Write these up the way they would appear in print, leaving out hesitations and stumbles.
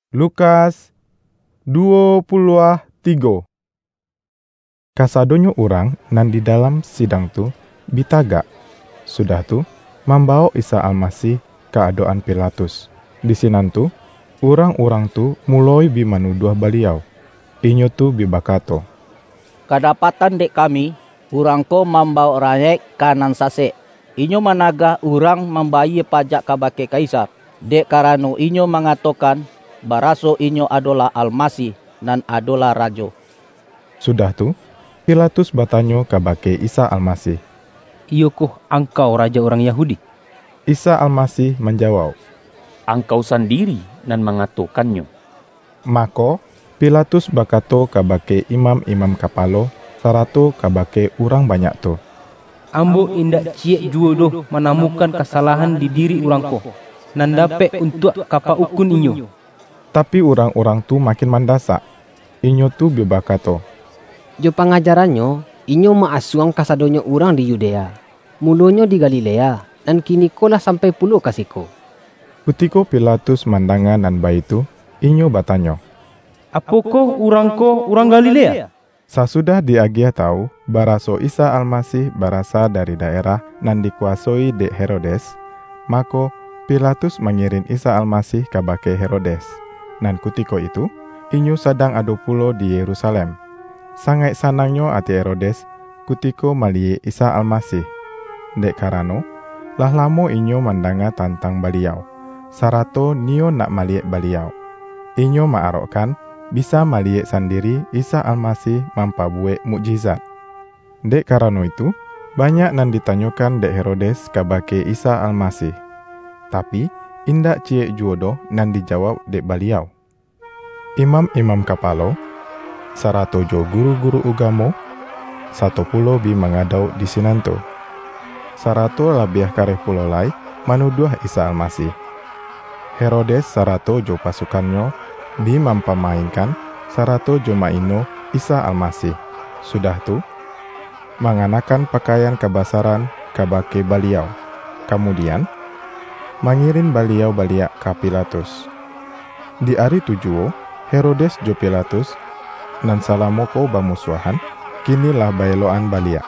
Lukas 23. Kasadonyo orang nan di dalam sidang tu bitaga. Sudah tu membawa Isa Almasih ke adoan Pilatus. Di sinan tu orang-orang tu mulai bimanuduh beliau. Inyo tu bibakato, "Kadapatan dek kami, urang ko membawa rayek kanan sase. Inyo managah urang membayar pajak kabake Kaisar. Dek karano inyo mengatakan baraso inyo adalah Almasih nan adalah rajo." Sudah tu Pilatus bertanya kabake Isa Almasih, "Iyokoh angkau raja orang Yahudi?" Isa Almasih menjawab, "Angkau sendiri nan mengatakannya." Maka Pilatus bakato kabake imam-imam kapalo sarato kabake urang banyak tu, "Ambo indak ciek jua doh menemukan kesalahan di diri urangko, nan dapat untuk kapa ukun inyo." Tapi orang-orang tu makin mendasak. Inyo tu bibakato, Jo pangajarannya, inyo maasuang kasadonyo urang di Yudea, mulonyo di Galilea, dan kini kolah sampai pulau kasiko. Ketika Pilatus mandangan nan baitu, inyo bertanya, "Apakah urangko urang Galilea?" Sasudah diagia tahu baraso Isa Almasih berasal dari daerah nan dikuasai dek Herodes, maka Pilatus mengirim Isa Almasih kabake Herodes. Nan kutiko itu, inyo sedang ado pulo di Yerusalem. Sangat sanangnya ati Herodes kutiko malie Isa Almasih. Dek karano, lah lamo inyo mandanga tantang beliau. Sarato nio nak maliek beliau. Inyo maarokkan bisa maliek sendiri Isa Almasih mampabuek mukjizat. Dek karano itu, banyak nan ditanyakan dek Herodes kabake Isa Almasih. Tapi indak ciek juodo nan dijawab dek beliau. Imam-imam kapalo, sarato jo guru-guru ugamo, 10 bi mengadau di sinanto. Sarato labiah kareh pulo lai manuduh Isa Almasih. Herodes sarato jo pasukannya bi mampamainkan sarato jo maino Isa Almasih. Sudah tu menganakan pakaian kebasaran kabake beliau. Kemudian mengirim beliau balik ke Pilatus. Di hari tujuh, Herodes jo Pilatus nan salamoko bamusuahan, kinilah bailoan baliak.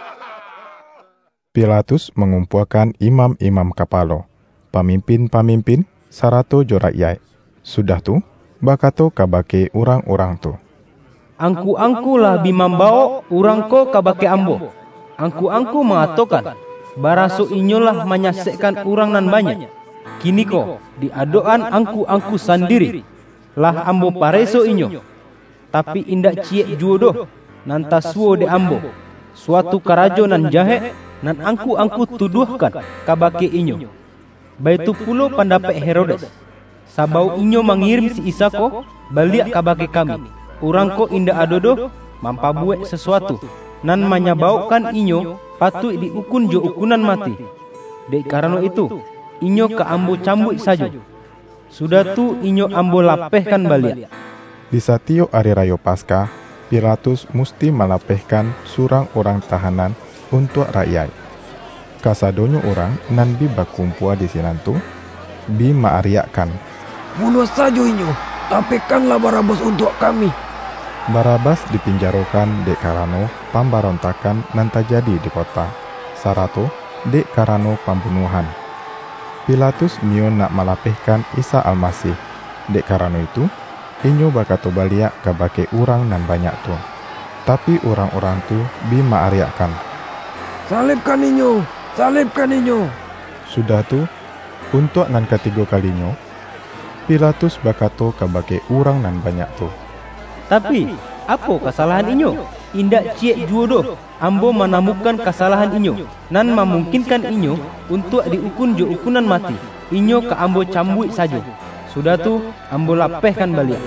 Pilatus mengumpulkan imam-imam kapalo, pamimpin-pamimpin, sarato jo rakyat. Sudah tu, bakato kabake orang-orang tu, "Angku-angku lah bimambao urangko kabake ambo. Angku-angku mengatakan baraso inyolah menyaksikan urang nan banyak. Kini ko di adoan angku-angku sendiri lah ambo pareso inyo. Tapi indak ciek juodoh nan tasuo de ambo suatu karajo nan jahe nan angku-angku tuduhkan kabake inyo. Baitu pulo pendapat Herodes, sabau inyo mengirim si Isa ko balik kabake kami. Urangko indak adodo mampabuek sesuatu nan menyabaukan inyo patut diukun jo ukunan mati. Dek karano itu inyo ke ambo cambuk saja. Sudah tu inyo ambo lapehkan balik." Di setiap hari raya Paskah, Pilatus mesti melapehkan surang orang tahanan untuk rakyat. Kasadonyo orang nan bi bakumpul di sinantu, bi maariakan, "Bunuh saja inyo, lapehkanlah Barabas untuk kami." Barabas dipinjarokan dek karano pemberontakan nan terjadi di kota. Sarato dek karano pembunuhan. Pilatus nio nak melapehkan Isa Almasih. Dek karano itu, inyo bakato baliak kabake urang nan banyak tu. Tapi orang-orang tu bi maariakan, Salibkan inyo, salibkan inyo." Sudah tu, untuk nan ketiga kalinya, Pilatus bakato kabake urang nan banyak tu, "Tapi apa kesalahan inyo? Indak ciek juodoh ambo menemukan kesalahan inyo nan memungkinkan inyo untuk diukun jo ukunan mati. Inyo ke ambo cambuk saja. Sudah tu ambo lapehkan balik."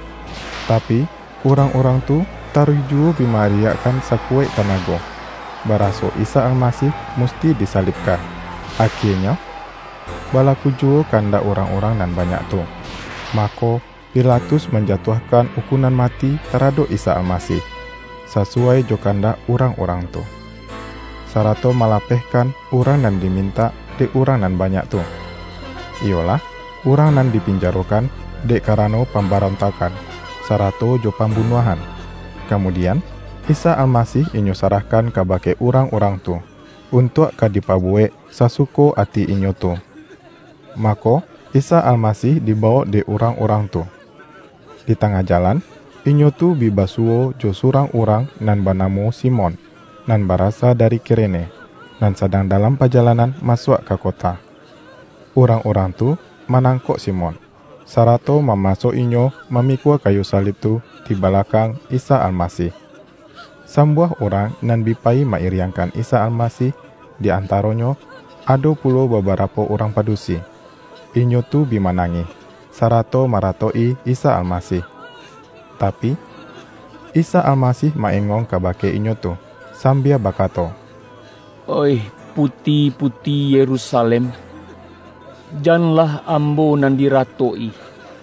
Tapi orang-orang tu taruh jua bimariakan sakuek tanago. Baraso Isa Almasih mesti disalibkan. Akhirnya, balaku jua kanda orang-orang nan banyak tu. Maka Pilatus menjatuhkan ukunan mati terhadap Isa Almasih, sesuai jokanda orang-orang tu. Sarato malapehkan orang nan diminta di orang nan banyak tu. Iyalah, orang nan dipinjarokan dek karano pemberontakan, sarato jo pembunuhan. Kemudian, Isa Almasih inyo sarahkan kabake orang-orang tu, untuk kadipabue sasuko ati inyo tu. Mako, Isa Almasih dibawa de orang-orang tu. Di tengah jalan, inyo tu bibasuo jo surang orang nan banamu Simon, nan barasa dari Kirene, nan sedang dalam perjalanan masuk ke kota. Orang-orang tu menangkok Simon, sarato memasuk inyo memikul kayu salib tu di belakang Isa Almasih. Sambuah orang nan bipai mairiangkan Isa Almasih, di antaronyo ada pula beberapa orang padusi. Inyo tu bimanangi, sarato maratoi Isa Almasih. Tapi Isa Almasih maengong kabake inyo tu, sambil bakato, Oi, putih-putih Yerusalem, janganlah ambo nan diratoi.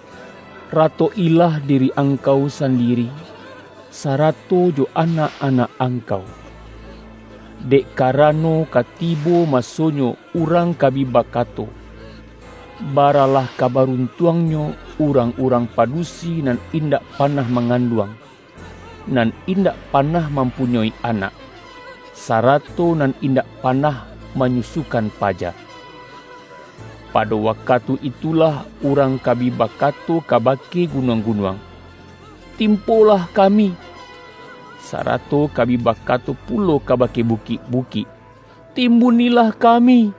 Ratoilah diri engkau sendiri, sarato jo anak-anak engkau. Dek karano katibo masonyo urang kabibakato, baralah kabaruntuangnya urang-urang padusi nan indak panah menganduang, nan indak panah mempunyai anak, sarato nan indak panah menyusukan pajak. Pada waktu itulah urang kabibakato kabake gunung-gunung, timpolah kami, sarato kabibakato pulo kabake bukit-bukit, timbunilah kami.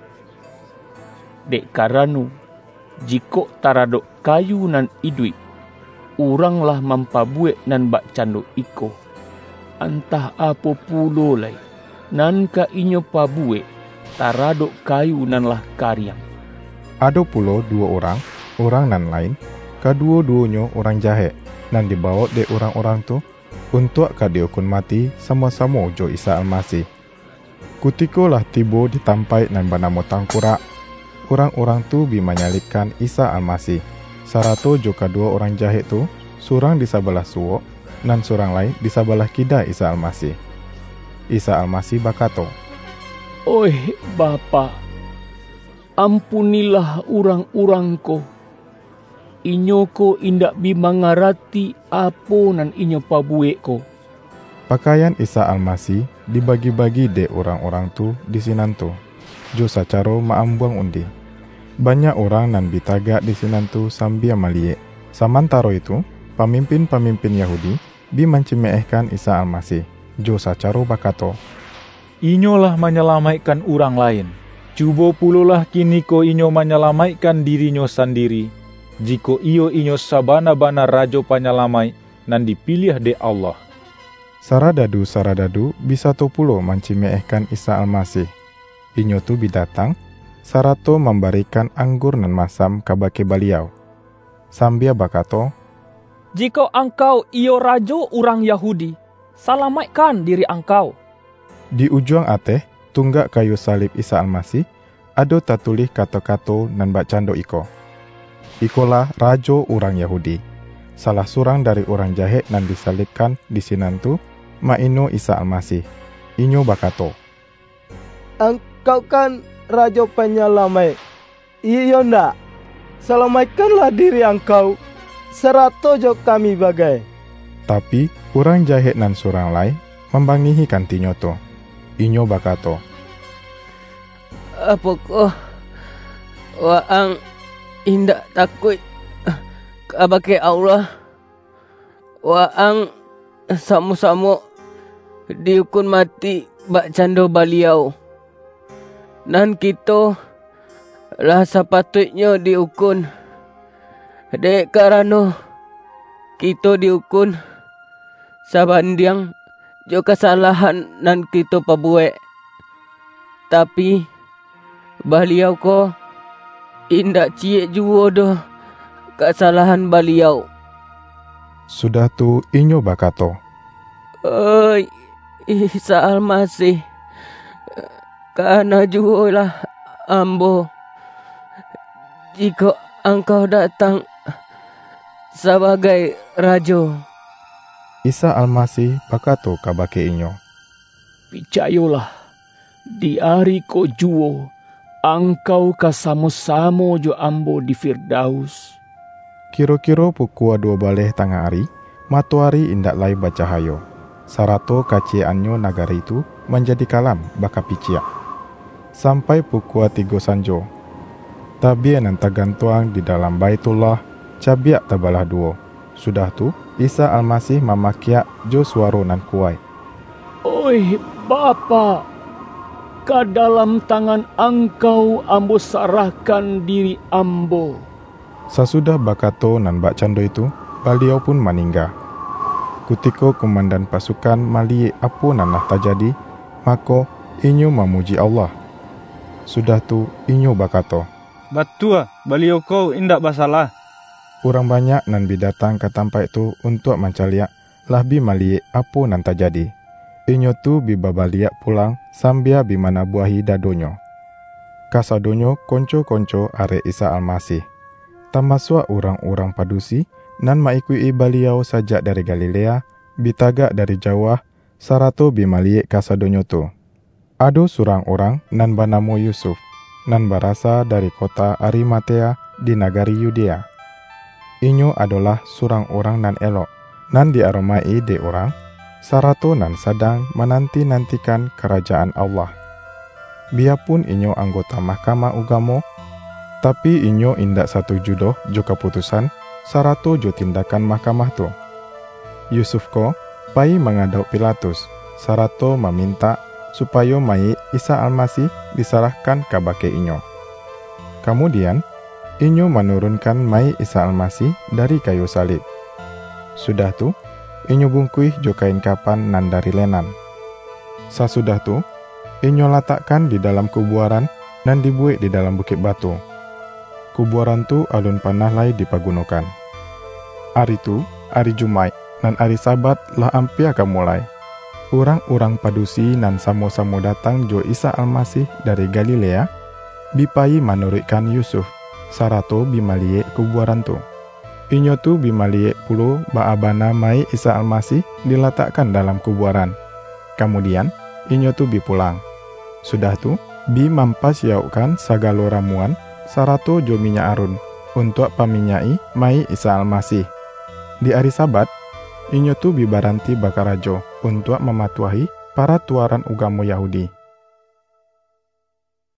Dek karano, jiko taradok kayu nan idui, uranglah mampabuek nan bak cando iko. Antah apa pulo lai, nan ka inyo pabuek, taradok kayu nan lah karyang. Ada pula dua orang nan lain, kedua-duanya orang jahat, nan dibawa de orang-orang tu untuk dihukum mati sama-sama jo Isa Almasih. Kutikolah tibo ditampai nan bernama tangkurak, orang-orang tu menyalibkan Isa Almasih. Sarato jo kedua orang jahat tu, surang di sebelah suo, nan surang lain di sebelah kida Isa Almasih. Isa Almasih bakato, Oi Bapa, ampunilah urang-urangko. Inyo ko indak bimangarati apo nan inyo pabuek ko. Pakaian Isa Almasih dibagi-bagi de orang-orang tu di sinantu, jo sacaro maambuang undi. Banyak orang nan bitagak di sinantu sambil maliek. Samantaro itu, pemimpin-pemimpin Yahudi mencemehkan Isa Almasih, jo sacaro bakato, Inyolah menyelamatkan orang lain. Cuba pulolah kini ko inyo menyelamatkan dirinyo sendiri. Jiko inyo sabana-bana rajo penyelamai nan dipilih de Allah. Saradadu bisa to pulo mencemehkan Isa Almasih. Inyo tu bidatang, sarato memberikan anggur nan masam kabake baliau. Sambil bakato, Jika engkau iyo rajo orang Yahudi, selamatkan diri engkau. Di ujung ateh, tunggak kayu salib Isa Almasih, ada tatulih kata-kata nan bacando iko. Ikolah rajo orang Yahudi. Salah surang dari orang jahat nan disalibkan di sinantu, maino Isa Almasih. Inyo bakato, Engkau kan rajo penyelamat. Iyo ndak? Selamatkanlah diri engkau, serato jo kami bagai. Tapi orang jahat nan surang lain membangihi kantinyo to. Inyo bakato, Apakah waang indak takut kabake Allah? Waang sama-sama dihukum mati bak cando baliau. Nan kita lah sepatutnya dihukum. Dek karano kita dihukum sabandiang jo kesalahan nan kita pabuek. Tapi baliau ko indak ciek juo doh kesalahan baliau. Sudah tu inyo bakato, Oi, Isa Almasih, karena juo lah ambo. Jika engkau datang sebagai rajo. Isa Almasih bakato kabake inyo, Picayolah, di hari ko juo, engkau kasamo-samo jo ambo di Firdaus. Kiro-kiro pukul 12 tengah hari, matahari indak lai bercahayo. Sarato kaciannya negara itu menjadi kalam baka piciak. Sampai pukul 3 sanjo. Tabia nan tergantuang di dalam Baitullah, cabiak terbalah dua. Sudah tu, Isa Almasih memakiak jo suara nan kuai. Oi Bapa, ke dalam tangan Engkau ambo sarahkan diri ambo. Sesudah bakato nan bak cando itu, beliau pun meninggal. Kutiko komandan pasukan mali apa nanah terjadi, maka inyo memuji Allah. Sudah tu inyo bakato, Batua, beliau kau indak basalah. Orang banyak nan bidatang ke tempat itu untuk mencaliak, lah bi mali apa nan terjadi. Inyo tu bi babaliak pulang sambil bi mana buahi dadonyo. Kasadonyo konco-konco are Isa Almasih. Termasuk orang-orang padusi nan maikui beliau sajak dari Galilea, bitagak dari Jawa, sarato bimaliek kasadonyo tu. Ado surang orang nan bernama Yusuf, nan berasal dari kota Arimatea di negari Yudea. Inyo adalah surang orang nan elok, nan diaromai de orang, sarato nan sedang menanti-nantikan kerajaan Allah. Biarpun inyo anggota mahkamah ugamo, tapi inyo indak satu judoh jo keputusan sarato jo tindakan mahkamah tu. Yusuf ko pai mengadau Pilatus sarato meminta supaya mai Isa Almasih diserahkan ke bake inyo. Kemudian inyo menurunkan mai Isa Almasih dari kayu salib. Sudah tu inyo bungkui jo kain kapan nan dari lenan. Sesudah tu inyo letakkan di dalam kuburan dan dibuat di dalam bukit batu. Kuburan tu alun panah lai dipagunakan. Hari tu, hari Jumat, dan hari Sabat lah ampir akan mulai. Orang-orang padusi nan samo-samo datang jo Isa Almasih dari Galilea, bipai menurutkan Yusuf, sarato bimalie kuburan tu. Inyo tu bimalie puluh baabana mai Isa Almasih diletakkan dalam kuburan. Kemudian, inyo tu bipulang. Sudah tu, bi mampas yaukan sagalo ramuan, sarato jo minyak arun untuk paminyai mai Isa Almasih. Di hari Sabat, inyo tu bibaranti bakarajo untuk mematuahi para tuaran ugamo Yahudi.